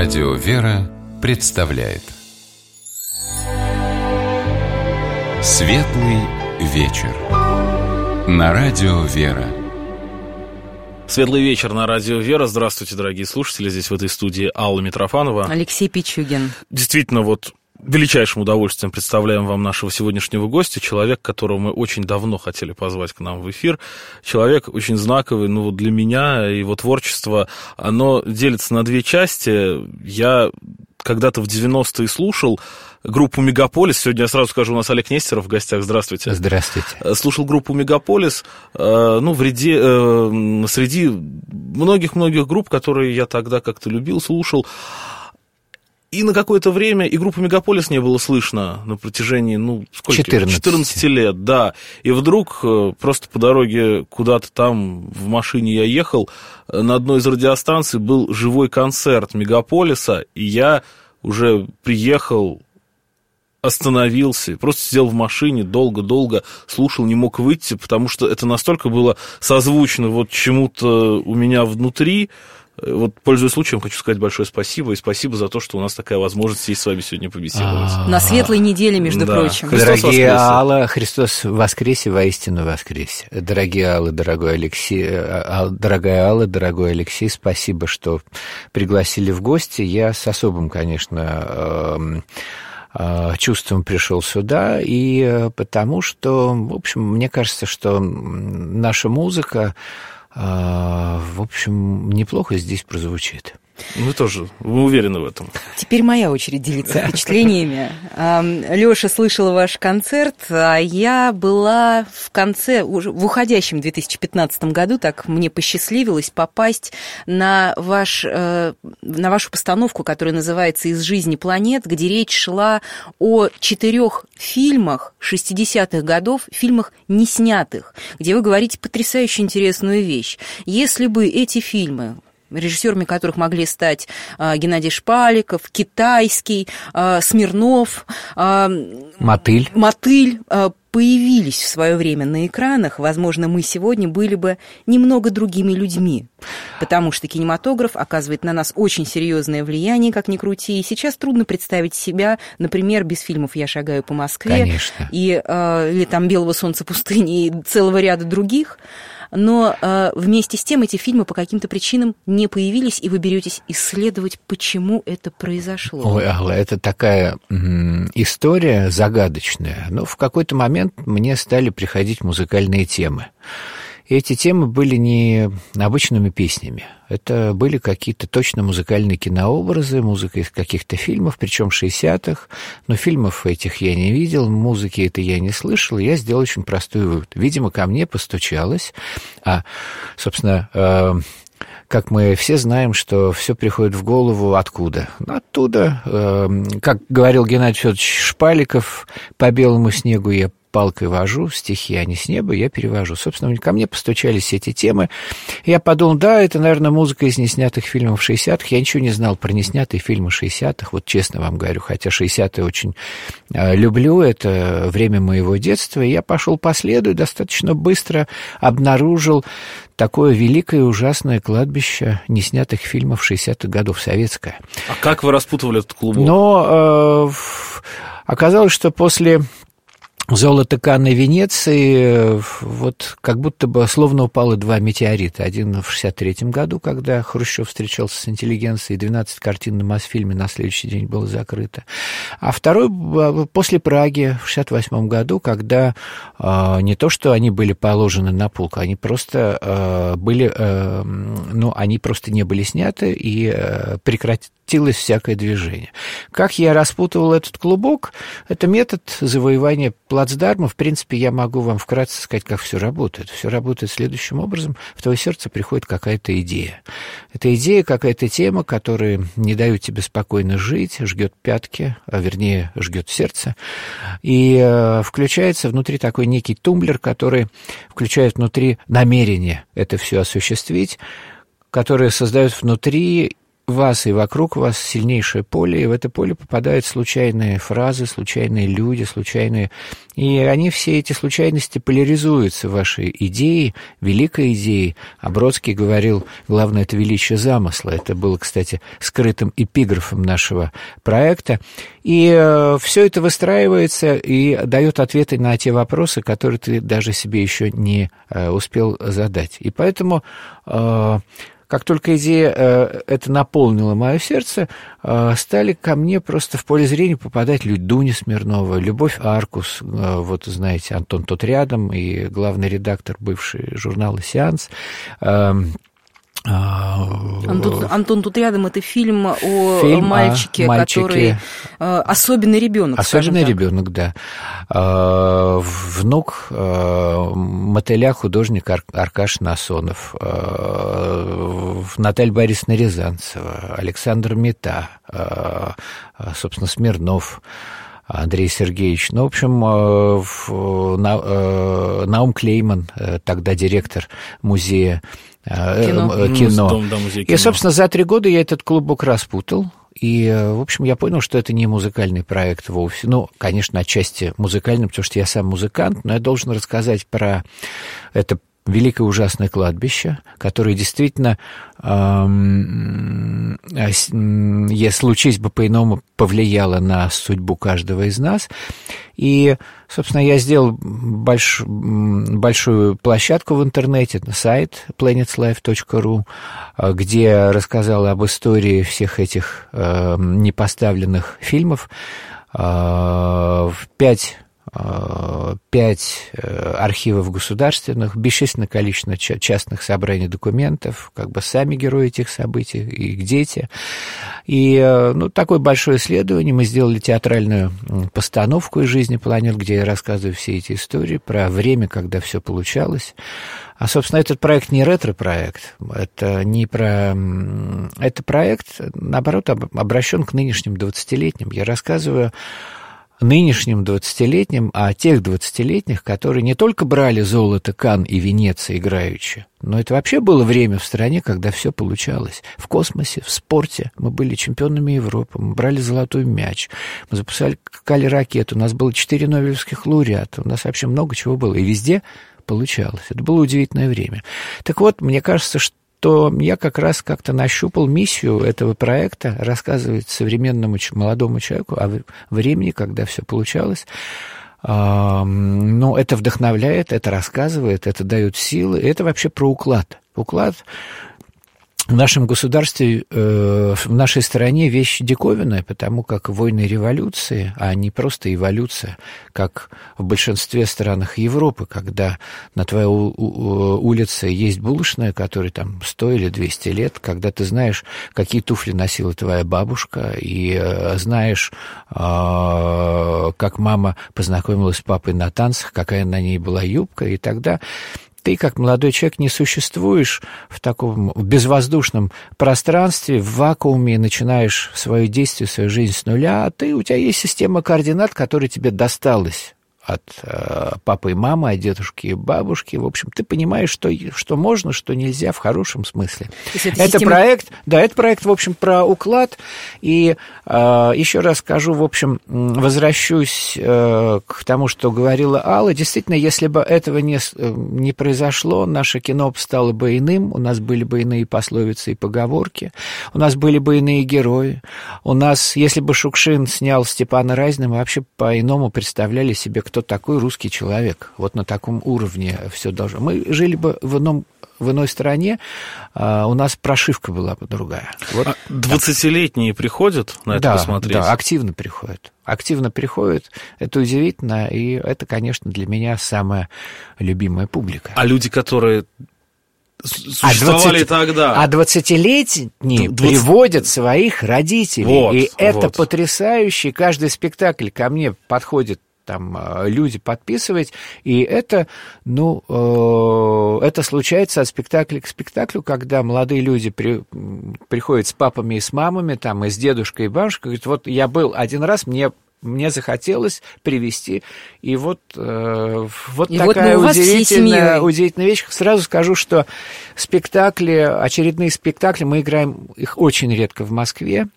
Радио «Вера» представляет Светлый вечер на Радио «Вера». Светлый вечер на Радио «Вера». Здравствуйте, дорогие слушатели. Здесь в этой студии Алла Митрофанова. Алексей Пичугин. Действительно, величайшим удовольствием представляем вам нашего сегодняшнего гостя, человек, которого мы очень давно хотели позвать к нам в эфир, человек очень знаковый, для меня, его творчество, оно делится на две части. Я когда-то в 90-е слушал группу «Мегаполис». Сегодня я сразу скажу, у нас Олег Нестеров в гостях. Здравствуйте. Здравствуйте. Слушал группу «Мегаполис», среди многих-многих групп, которые я тогда как-то любил, слушал. И на какое-то время и группу «Мегаполис» не было слышно на протяжении, 14 лет, да. И вдруг просто по дороге куда-то там в машине я ехал, на одной из радиостанций был живой концерт «Мегаполиса», и я уже приехал, остановился, просто сидел в машине, долго-долго слушал, не мог выйти, потому что это настолько было созвучно чему-то у меня внутри. Пользуясь случаем, хочу сказать большое спасибо, и спасибо за то, что у нас такая возможность есть с вами сегодня побеседовать. На светлой неделе, между прочим. Дорогие Алла, Христос воскресе, воистину воскресе. Дорогие Алла, дорогой Алексей, дорогая Алла, дорогой Алексей, спасибо, что пригласили в гости. Я с особым, конечно, чувством пришел сюда, и потому что, в общем, мне кажется, что наша музыка, в общем, неплохо здесь прозвучит. Мы уверены в этом. Теперь моя очередь делиться впечатлениями. Лёша слышала ваш концерт, а я была в конце, уже в уходящем 2015 году, так мне посчастливилось попасть на вашу постановку, которая называется «Из жизни планет», где речь шла о 4 фильмах 60-х годов, фильмах не снятых, где вы говорите потрясающе интересную вещь. Если бы эти фильмы, режиссерами которых могли стать Геннадий Шпаликов, Китайский, Смирнов, Мотыль, появились в свое время на экранах, возможно, мы сегодня были бы немного другими людьми, потому что кинематограф оказывает на нас очень серьезное влияние, как ни крути, и сейчас трудно представить себя, например, без фильмов «Я шагаю по Москве», конечно, или там «Белого солнца пустыни» и целого ряда других. Но вместе с тем эти фильмы по каким-то причинам не появились, и вы беретесь исследовать, почему это произошло. Ой, Алла, это такая история загадочная. Но в какой-то момент мне стали приходить музыкальные темы. И эти темы были не обычными песнями. Это были какие-то точно музыкальные кинообразы, музыка из каких-то фильмов, причем 60-х. Но фильмов этих я не видел, музыки это я не слышал. И я сделал очень простой вывод. Видимо, ко мне постучалось. Собственно, как мы все знаем, что все приходит в голову откуда? Оттуда, как говорил Геннадий Федорович Шпаликов, по белому снегу я палкой вожу, стихи, а не с неба, я перевожу. Собственно, ко мне постучались эти темы. Я подумал, это, наверное, музыка из неснятых фильмов 60-х. Я ничего не знал про неснятые фильмы 60-х, честно вам говорю, хотя 60-е очень люблю, это время моего детства. И я пошел по следу и достаточно быстро обнаружил такое великое и ужасное кладбище неснятых фильмов 60-х годов, советское. А как вы распутывали этот клубок? Но оказалось, что после «Золото Канны Венеции» как будто бы словно упало 2 метеорита. Один в 63-м году, когда Хрущев встречался с интеллигенцией, 12 картин на Мосфильме на следующий день было закрыто. А второй после Праги в 68-м году, когда не то, что они были положены на полку, они просто они просто не были сняты, и прекратилось всякое движение. Как я распутывал этот клубок? Это метод завоевания плацдарма. В принципе, я могу вам вкратце сказать, как все работает. Все работает следующим образом. В твое сердце приходит какая-то идея. Эта идея, какая-то тема, которая не дает тебе спокойно жить, жгет пятки, вернее, жгет сердце. И включается внутри такой некий тумблер, который включает внутри намерение это все осуществить, которое создает внутри вас и вокруг вас сильнейшее поле, и в это поле попадают случайные фразы, случайные люди, случайные... И они, все эти случайности, поляризуются в вашей идее, великой идее. А Бродский говорил, главное, это величие замысла. Это было, кстати, скрытым эпиграфом нашего проекта. И все это выстраивается и дает ответы на те вопросы, которые ты даже себе еще не успел задать. И поэтому... Как только идея это наполнила мое сердце, стали ко мне просто в поле зрения попадать люди: Дуня Смирнова, Любовь Аркус, вот знаете, Антон тут рядом, и главный редактор бывший журнала «Сеанс». Антон тут рядом — это фильм о мальчике, который особенный ребенок. Особенный ребенок, да. Внук мотыля, художник Аркаш Насонов, Наталья Борисовна Рязанцева, Александр Мета, собственно, Смирнов, Андрей Сергеевич. Ну, в общем, Наум Клейман, тогда директор музея кино. И, собственно, за 3 года я этот клубок распутал. И, в общем, я понял, что это не музыкальный проект вовсе. Ну, конечно, отчасти музыкальный, потому что я сам музыкант, но я должен рассказать про это великое ужасное кладбище, которое действительно, если случись бы по-иному, повлияло на судьбу каждого из нас. И, собственно, я сделал большую площадку в интернете, сайт planetslife.ru, где рассказал об истории всех этих непоставленных фильмов. 5 архивов государственных, бесчисленное количество частных собраний документов, как бы сами герои этих событий, их дети. И, ну, такое большое исследование. Мы сделали театральную постановку из жизни планет, где я рассказываю все эти истории про время, когда все получалось. А, собственно, этот проект не ретро-проект, это не про... Это проект, наоборот, обращен к нынешним 20-летним. Я рассказываю нынешним 20-летним, а тех 20-летних, которые не только брали золото Канн и Венеции играючи, но это вообще было время в стране, когда все получалось. В космосе, в спорте мы были чемпионами Европы, мы брали золотой мяч, мы запускали ракету, у нас было 4 нобелевских лауреата, у нас вообще много чего было, и везде получалось. Это было удивительное время. Так вот, мне кажется, что я как раз как-то нащупал миссию этого проекта рассказывать современному молодому человеку о времени, когда все получалось. Ну, это вдохновляет, это рассказывает, это дает силы. Это вообще про уклад. Уклад в нашем государстве, в нашей стране вещь диковинная, потому как войны и революции, а не просто эволюция, как в большинстве странах Европы, когда на твоей улице есть булочная, которой там 100 или 200 лет, когда ты знаешь, какие туфли носила твоя бабушка, и знаешь, как мама познакомилась с папой на танцах, какая на ней была юбка, и тогда... Ты, как молодой человек, не существуешь в таком безвоздушном пространстве, в вакууме, начинаешь свое действие, свою жизнь с нуля, а у тебя есть система координат, которая тебе досталась от папы и мамы, от дедушки и бабушки. В общем, ты понимаешь, что можно, что нельзя в хорошем смысле. Это проект, в общем, про уклад. И еще раз скажу, в общем, возвращусь к тому, что говорила Алла. Действительно, если бы этого не произошло, наше кино стало бы иным, у нас были бы иные пословицы и поговорки, у нас были бы иные герои. У нас, если бы Шукшин снял Степана Разина, мы вообще по-иному представляли себе, кто такой русский человек. Вот на таком уровне все должно. Мы жили бы в иной стране, у нас прошивка была бы другая. Вот. 20-летние приходят на это посмотреть? Да, активно приходят. Это удивительно, и это, конечно, для меня самая любимая публика. А люди, которые существовали тогда... А 20-летние приводят своих родителей, и это потрясающе. Каждый спектакль ко мне подходит, там люди подписывать, и это, это случается от спектакля к спектаклю, когда молодые люди приходят с папами и с мамами, там, и с дедушкой и бабушкой, говорят, вот я был один раз, мне мне захотелось привести. И вот такая удивительная вещь. Сразу скажу, что очередные спектакли, мы играем их очень редко в Москве.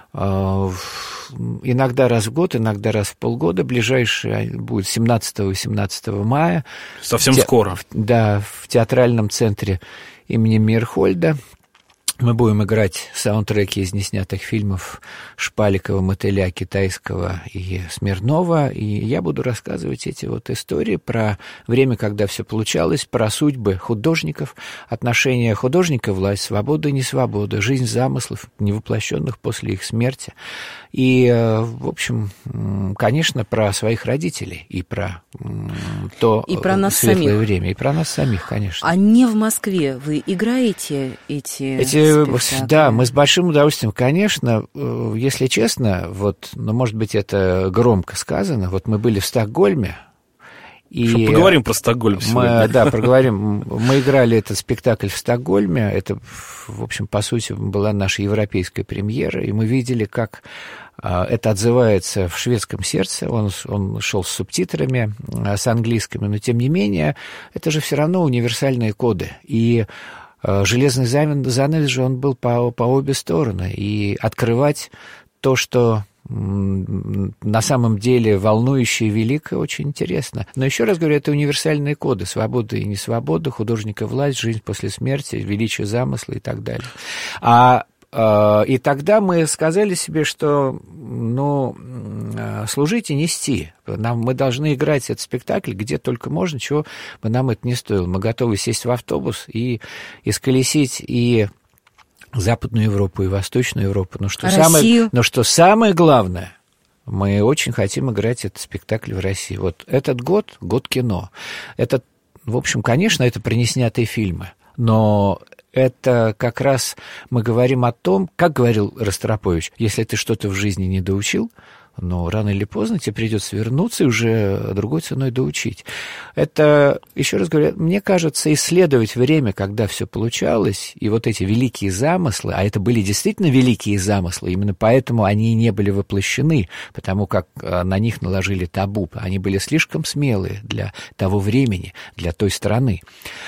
Иногда раз в год, иногда раз в полгода. Ближайший будет 17-18 мая. Совсем скоро. Да, в театральном центре имени Мейерхольда. Мы будем играть саундтреки из неснятых фильмов Шпаликова, Мотыля, Китайского и Смирнова. И я буду рассказывать эти вот истории про время, когда все получалось, про судьбы художников, отношения художника, власть, свобода и несвобода, жизнь замыслов, невоплощенных после их смерти. И, в общем, конечно, про своих родителей и про то и про нас светлое самих. Время. И про нас самих, конечно. А не в Москве вы играете эти спектакли? Да, мы с большим удовольствием, конечно, если честно, может быть, это громко сказано, мы были в Стокгольме. Поговорим про Стокгольм сегодня. Проговорим. Мы играли этот спектакль в Стокгольме. Это, в общем, по сути, была наша европейская премьера, и мы видели, как это отзывается в шведском сердце. Он шел с субтитрами, с английскими, но, тем не менее, это же все равно универсальные коды. И железный занавес же он был по обе стороны. И открывать то, что на самом деле волнующее и великое, очень интересно. Но еще раз говорю, это универсальные коды: свобода и несвобода, художника власть, жизнь после смерти, величие замысла и так далее. И тогда мы сказали себе, что служить и нести. Мы должны играть этот спектакль где только можно, чего бы нам это не стоило. Мы готовы сесть в автобус и исколесить и Западную Европу, и Восточную Европу. Но что самое главное, мы очень хотим играть этот спектакль в России. Вот этот год кино. Это, в общем, конечно, это про неснятые фильмы, но это как раз мы говорим о том, как говорил Ростропович: если ты что-то в жизни не доучил, но рано или поздно тебе придется вернуться и уже другой ценой доучить. Это, еще раз говорю, мне кажется, исследовать время, когда все получалось, и вот эти великие замыслы, а это были действительно великие замыслы, именно поэтому они и не были воплощены, потому как на них наложили табу, они были слишком смелые для того времени, для той страны.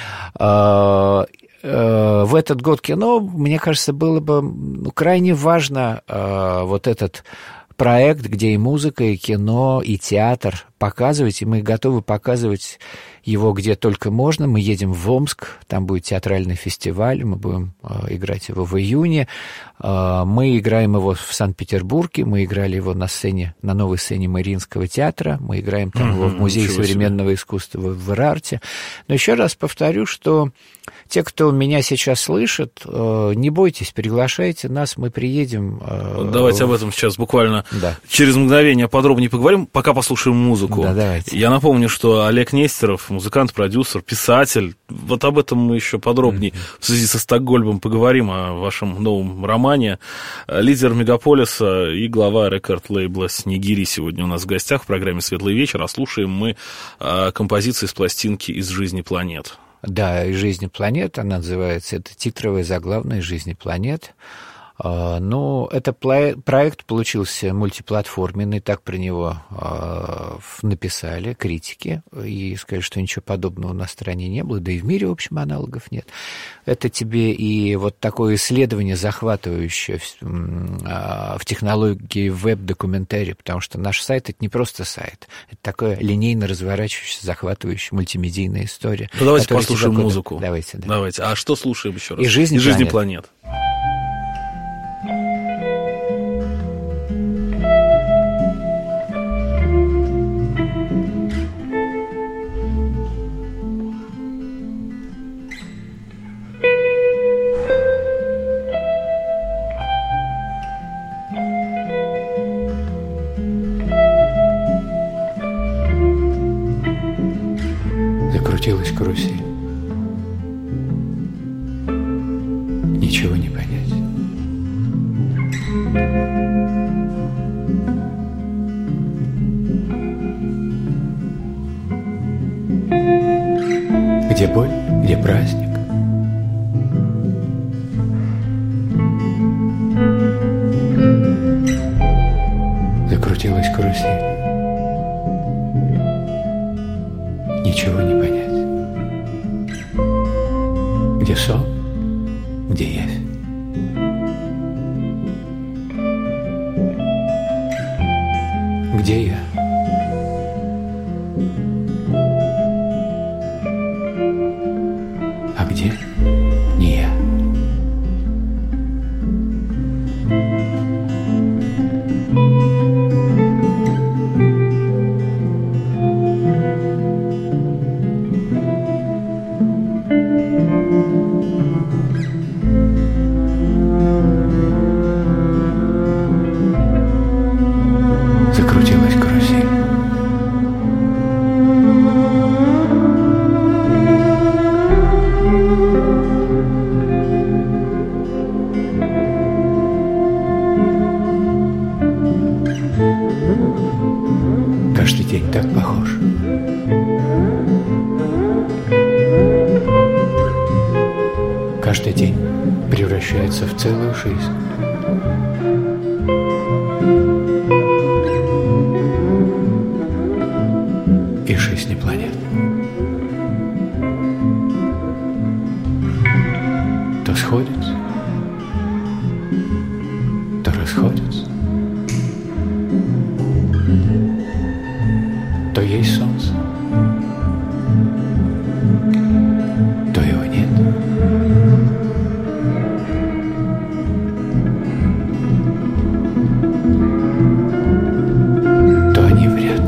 В этот год кино, мне кажется, было бы крайне важно вот этот проект, где и музыка, и кино, и театр показывать, и мы готовы показывать его где только можно. Мы едем в Омск, там будет театральный фестиваль, мы будем играть его в июне. Мы играем его в Санкт-Петербурге, мы играли его на новой сцене Мариинского театра, мы играем там его в Музее современного искусства в Ирарте. Но еще раз повторю, что те, кто меня сейчас слышит, не бойтесь, приглашайте нас, мы приедем. Давайте об этом сейчас буквально через мгновение подробнее поговорим, пока послушаем музыку. Да, давайте. Я напомню, что Олег Нестеров, музыкант, продюсер, писатель, вот об этом мы еще подробнее в связи со Стокгольмом поговорим, о вашем новом романе. Лидер Мегаполиса и глава рекорд-лейбла «Снегири» сегодня у нас в гостях в программе «Светлый вечер», а слушаем мы композиции с пластинки «Из жизни планет». Да, «Из жизни планет», она называется, это титровая заглавная «Из жизни планет». Это проект получился мультиплатформенный, так про него написали критики, и сказали, что ничего подобного на стране не было, да и в мире, в общем, аналогов нет. Это тебе и вот такое исследование захватывающее в технологии веб-документария, потому что наш сайт — это не просто сайт, это такое линейно разворачивающаяся, захватывающая мультимедийная история. Давайте послушаем музыку. Давайте. А что слушаем еще раз? «Из жизни планет». Закрутилась карусель. Ничего не понять. Где боль, где праздник? Закрутилась Закрутилась карусель. Ничего не понять. Где сон, где явь. Где я? А где не я? Закрутилась карусель. Каждый день так похож. Каждый день превращается в целую жизнь. И жизни планет. То сходятся, то расходятся. То есть солнце, то его нет. То они в ряд.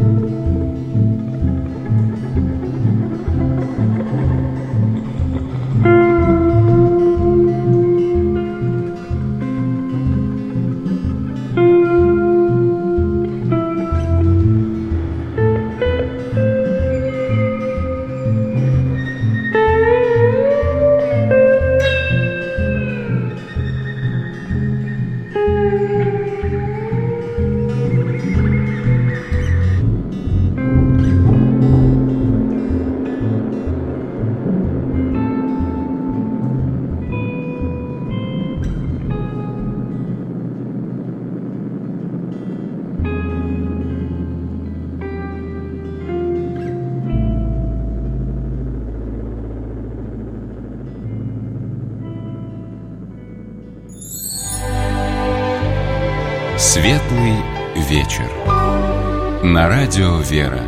Светлый вечер. На радио «Вера».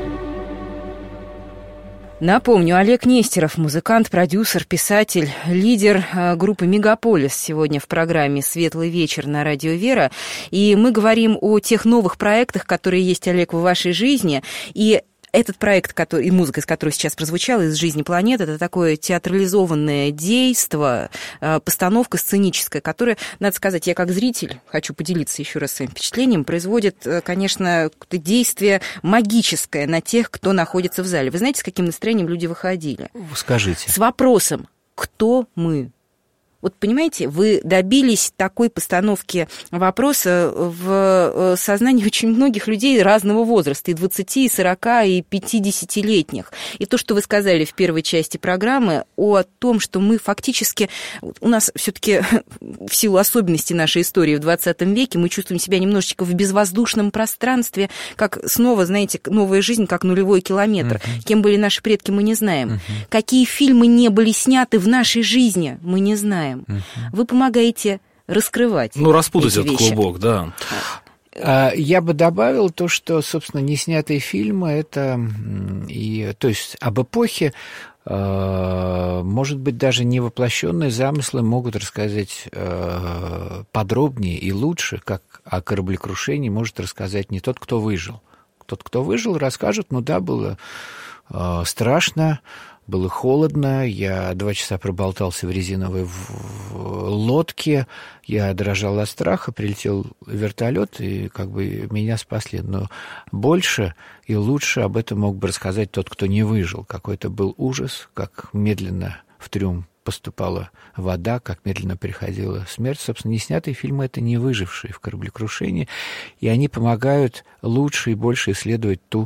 Напомню, Олег Нестеров, музыкант, продюсер, писатель, лидер группы «Мегаполис» сегодня в программе «Светлый вечер» на радио «Вера». И мы говорим о тех новых проектах, которые есть, Олег, в вашей жизни. И этот проект, и музыка, из которой сейчас прозвучала, «Из жизни планет», это такое театрализованное действо, постановка сценическая, которая, надо сказать, я как зритель хочу поделиться еще раз своим впечатлением, производит, конечно, действие магическое на тех, кто находится в зале. Вы знаете, с каким настроением люди выходили? Скажите. С вопросом: кто мы? Вот понимаете, вы добились такой постановки вопроса в сознании очень многих людей разного возраста, и 20, и 40, и 50-летних. И то, что вы сказали в первой части программы о том, что мы фактически, у нас все-таки в силу особенностей нашей истории в 20 веке, мы чувствуем себя немножечко в безвоздушном пространстве, как снова, знаете, новая жизнь, как нулевой километр. Кем были наши предки, мы не знаем. Какие фильмы не были сняты в нашей жизни, мы не знаем. Вы помогаете раскрывать. Распутать этот клубок, да. Я бы добавил то, что, собственно, неснятые фильмы, это, то есть об эпохе, может быть, даже невоплощенные замыслы могут рассказать подробнее и лучше, как о кораблекрушении может рассказать не тот, кто выжил. Тот, кто выжил, расскажет, да, было страшно, было холодно, я 2 часа проболтался в резиновой лодке, я дрожал от страха, прилетел вертолет, и меня спасли. Но больше и лучше об этом мог бы рассказать тот, кто не выжил. Какой-то был ужас, как медленно в трюм поступала вода, как медленно приходила смерть. Собственно, неснятые фильмы — это не выжившие в кораблекрушении, и они помогают лучше и больше исследовать ту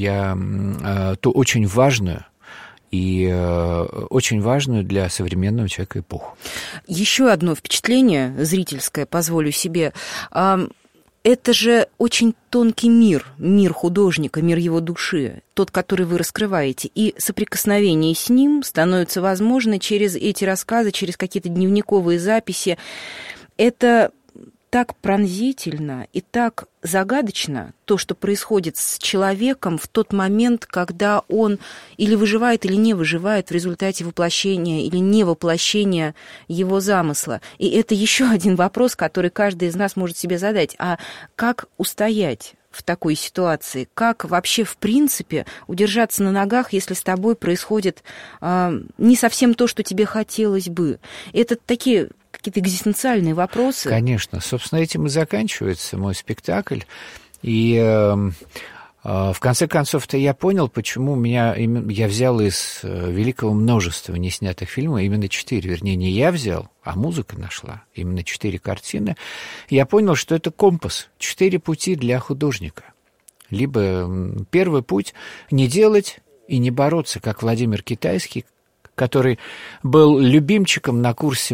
очень важную и очень важную для современного человека эпоху. Еще одно впечатление зрительское позволю себе. это же очень тонкий мир художника, мир его души, тот, который вы раскрываете. И соприкосновение с ним становится возможно через эти рассказы, через какие-то дневниковые записи. Это так пронзительно и так загадочно, то, что происходит с человеком в тот момент, когда он или выживает, или не выживает в результате воплощения или невоплощения его замысла. И это еще один вопрос, который каждый из нас может себе задать. А как устоять в такой ситуации? Как вообще, в принципе, удержаться на ногах, если с тобой происходит не совсем то, что тебе хотелось бы? Это такие какие-то экзистенциальные вопросы. Конечно. Собственно, этим и заканчивается мой спектакль. И в конце концов-то я понял, почему я взял из великого множества неснятых фильмов именно 4. Вернее, не я взял, а музыка нашла. Именно 4 картины. Я понял, что это компас. 4 пути для художника. Либо первый путь — не делать и не бороться, как Владимир Китайский, который был любимчиком на курсе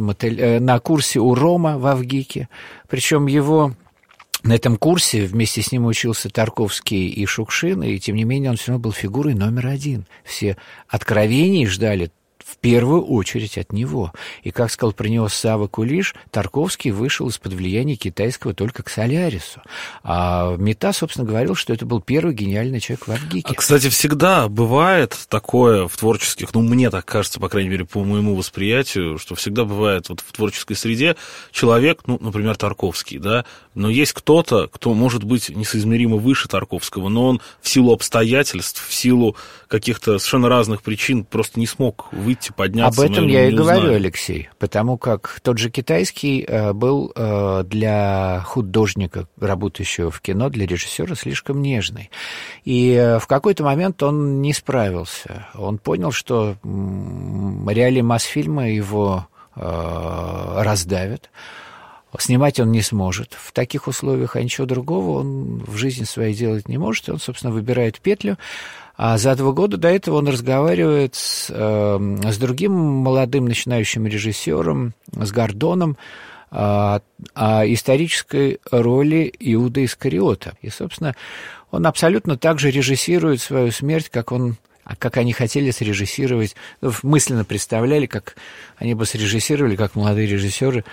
у Рома в Авгике. Причем на этом курсе вместе с ним учился Тарковский и Шукшин, и тем не менее он все равно был фигурой номер 1. Все откровений ждали в первую очередь от него. И, как сказал про него Савва Кулиш, Тарковский вышел из-под влияния китайского только к «Солярису». А Мета, собственно, говорил, что это был первый гениальный человек в Авгике. Кстати, всегда бывает такое в творческих, мне так кажется, по крайней мере, по моему восприятию, что всегда бывает в творческой среде человек, например, Тарковский, да, но есть кто-то, кто может быть несоизмеримо выше Тарковского, но он в силу обстоятельств, в силу каких-то совершенно разных причин просто не смог выйти, подняться. Об этом я и говорю, Алексей, потому как тот же Китайский был для художника, работающего в кино, для режиссера слишком нежный. И в какой-то момент он не справился. Он понял, что реалии Мосфильма его раздавят. Снимать он не сможет в таких условиях, а ничего другого он в жизни своей делать не может. И он, собственно, выбирает петлю. А за 2 года до этого он разговаривает с другим молодым начинающим режиссером, с Гордоном, о исторической роли Иуды Искариота. И, собственно, он абсолютно так же режиссирует свою смерть, как они хотели срежиссировать, мысленно представляли, как они бы срежиссировали, как молодые режиссеры,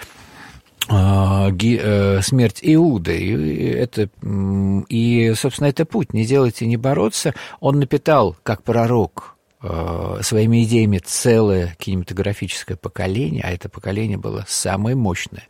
смерть Иуды. И, собственно, это путь. Не делать и не бороться. Он напитал, как пророк, своими идеями целое кинематографическое поколение, а это поколение было самое мощное.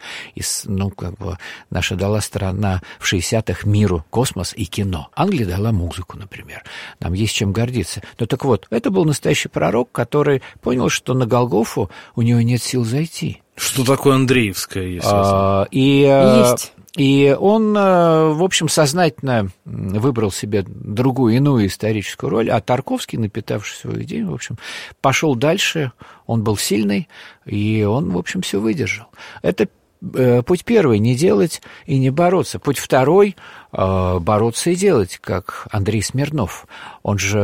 Наша дала страна в 60-х миру космос и кино. Англия дала музыку, например. Нам есть чем гордиться. Но так вот, это был настоящий пророк, который понял, что на Голгофу у него нет сил зайти. Что такое Андреевская, естественно? Есть. И он, в общем, сознательно выбрал себе другую, иную историческую роль, а Тарковский, напитавший свою идею, в общем, пошел дальше, он был сильный, и он, в общем, все выдержал. Это путь первый — не делать и не бороться. Путь второй — бороться и делать, как Андрей Смирнов. Он же,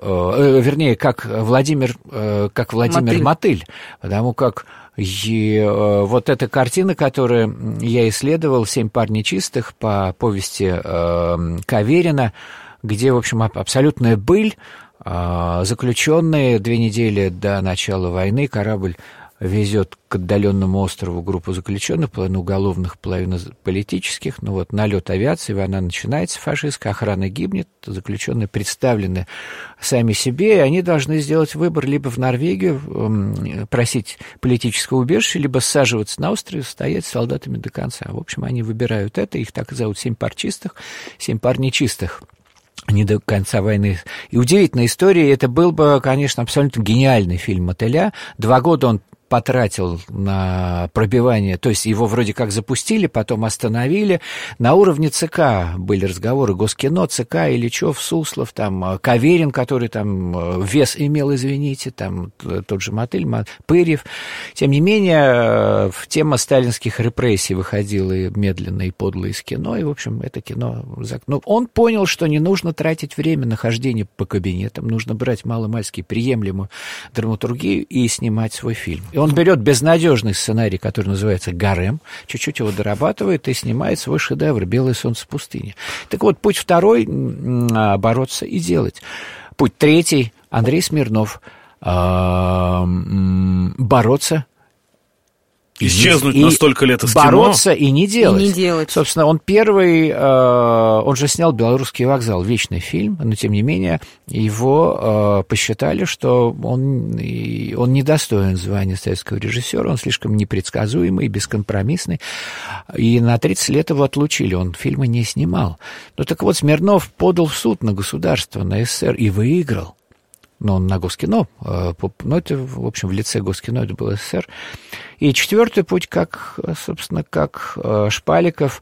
как Владимир Мотыль, потому как вот эта картина, которую я исследовал, «Семь пар нечистых» по повести Каверина, где, в общем, абсолютная быль, заключенные 2 недели до начала войны, корабль везет к отдаленному острову группу заключенных, половину уголовных, половину политических. Налет авиации, война начинается фашистская, охрана гибнет, заключенные представлены сами себе, и они должны сделать выбор: либо в Норвегию просить политического убежища, либо саживаться на острове, стоять с солдатами до конца. В общем, они выбирают это, их так и зовут «Семь пар чистых», «Семь пар нечистых». Не до конца войны. И удивительная история. Это был бы, конечно, абсолютно гениальный фильм «Мотыля». 2 года он потратил на пробивание, то есть его вроде как запустили, потом остановили. На уровне ЦК были разговоры, Госкино, ЦК, Ильичев, Суслов, там Каверин, который там вес имел, извините, там тот же Мотыль, Пырьев. Тем не менее, тема сталинских репрессий выходила медленно и подло из кино, и, в общем, это кино... он понял, что не нужно тратить время на хождение по кабинетам, нужно брать маломальски приемлемую драматургию и снимать свой фильм. И Он берет безнадежный сценарий, который называется «Гарем», чуть-чуть его дорабатывает и снимает свой шедевр «Белое солнце пустыни». Так вот, путь второй – бороться и делать. Путь третий – Андрей Смирнов – бороться. Исчезнуть на столько лет из кино. Бороться и не делать. И не делать. Собственно, он первый, он же снял «Белорусский вокзал», вечный фильм, но, тем не менее, его посчитали, что он недостоин звания советского режиссера, он слишком непредсказуемый, бескомпромиссный, и на 30 лет его отлучили, он фильмы не снимал. Ну, так вот, Смирнов подал в суд на государство, на СССР, и выиграл. Но он на Госкино, но это, в общем, в лице Госкино это был СССР. И четвертый путь, как Шпаликов,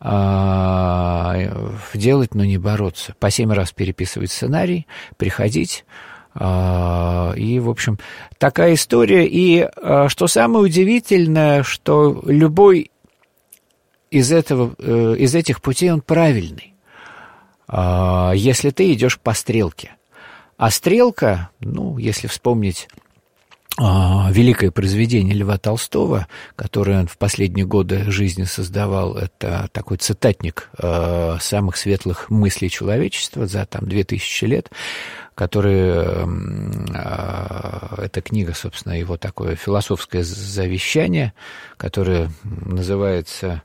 делать, но не бороться. По 7 раз переписывать сценарий, приходить. И, в общем, такая история. И что самое удивительное, что любой из этих путей, он правильный, если ты идешь по стрелке. А стрелка, ну, если вспомнить великое произведение Льва Толстого, которое он в последние годы жизни создавал, это такой цитатник самых светлых мыслей человечества за 2000 лет, эта книга, собственно, его такое философское завещание, которое называется...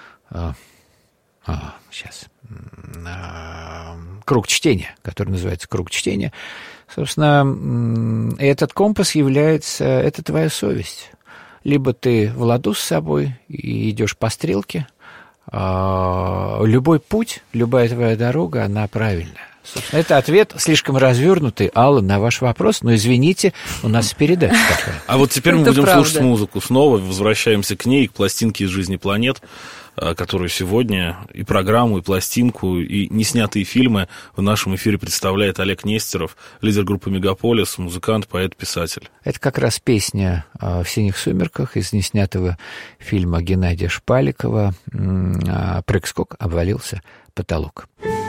«Круг чтения», который называется «Круг чтения». Собственно, этот компас является... Это твоя совесть. Либо ты в ладу с собой и идешь по стрелке. Любой путь, любая твоя дорога, она правильная. Собственно, это ответ слишком развернутый, Алла, на ваш вопрос, но извините, у нас передача такая. А вот теперь мы будем слушать музыку снова, возвращаемся к ней, к пластинке из жизни планет, которую сегодня и программу, и пластинку, и неснятые фильмы в нашем эфире представляет Олег Нестеров, лидер группы «Мегаполис», музыкант, поэт, писатель. Это как раз песня «В синих сумерках» из неснятого фильма Геннадия Шпаликова «Прыг-скок, обвалился потолок».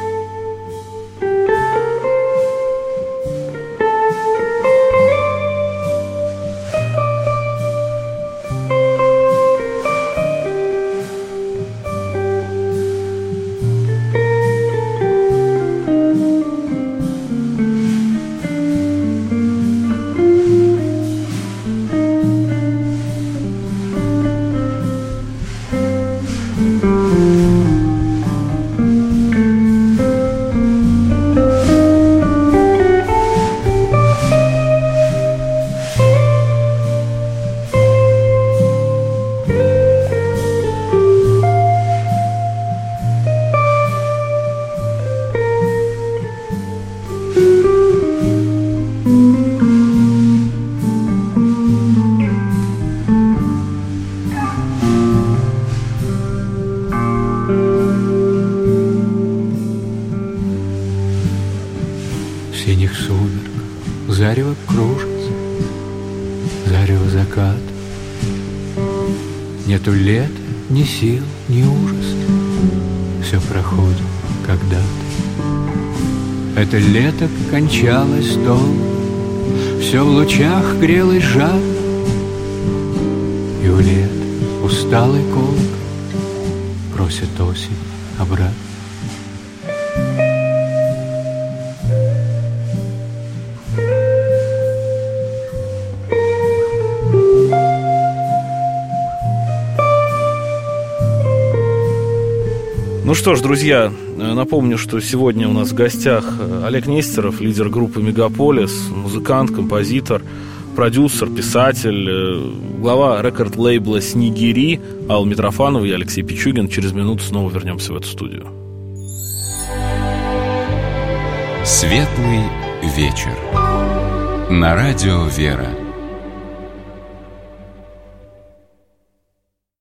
Зарево кружится, зарево закат. Нету лета, ни сил, ни ужаса. Все проходит когда-то. Это лето кончалось долго, все в лучах грелось жар. И у лета усталый колокол просит осень обратно. Ну что ж, друзья, напомню, что сегодня у нас в гостях Олег Нестеров, лидер группы «Мегаполис», музыкант, композитор, продюсер, писатель, глава рекорд-лейбла «Снегири», Алла Митрофанова и Алексей Пичугин. Через минуту снова вернемся в эту студию. Светлый вечер. На радио «Вера».